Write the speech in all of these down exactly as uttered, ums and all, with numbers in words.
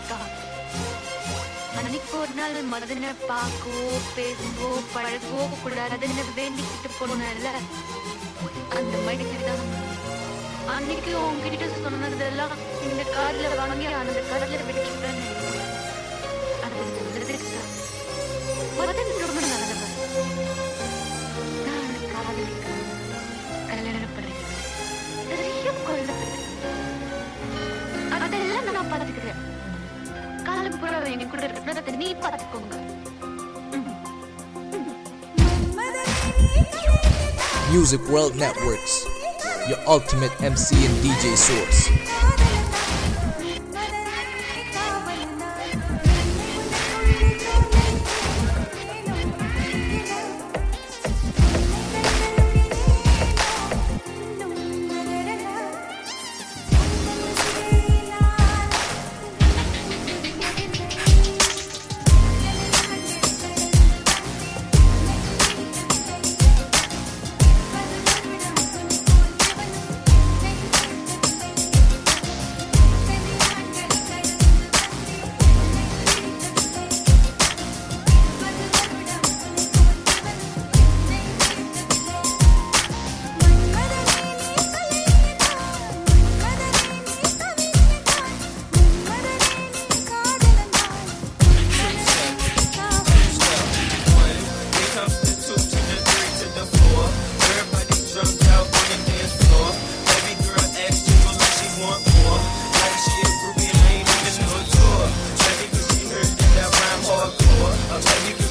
எனக்கா. அன்னைக்கு ஒரு நாள் மதனை பார்க்கவோ பேசவோ பழகவோ கூடாதுன்னு வேண்டிக்கிட்டு போனல, அந்த மடிக்குதான் அன்னைக்கு உங்ககிட்ட சொன்னதெல்லாம் இந்த கார்ல வாங்கி அந்த கார்ல விட்டுட்டேன். அது மதன் ரொம்ப நல்லவன். நான் காதலிக்கிறேன், கல்யாணம் பண்றேன், நிறைய குழந்தை அதெல்லாம் நான் பார்த்துக்கிறேன். காலம் பூரா எங்க கூட இருக்கிறத நீ பார்த்துக்கோங்க. Music World Networks, your ultimate M C and D J source.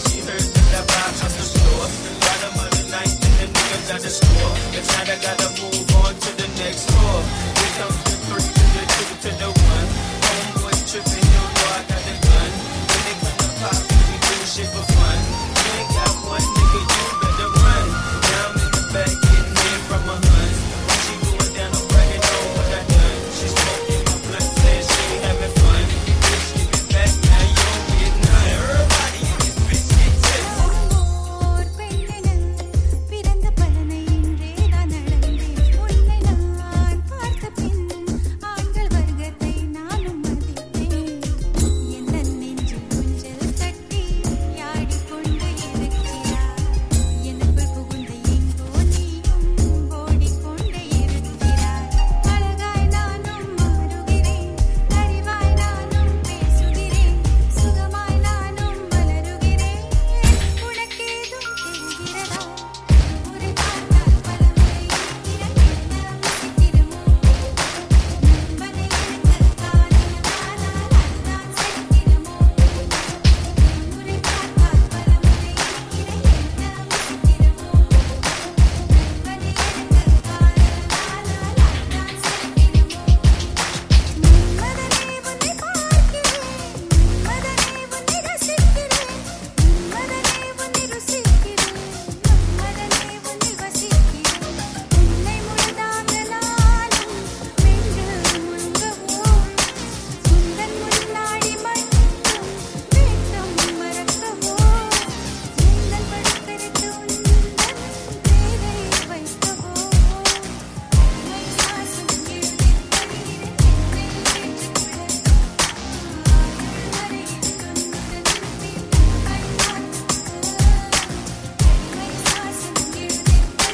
Just score. It's not I gotta move.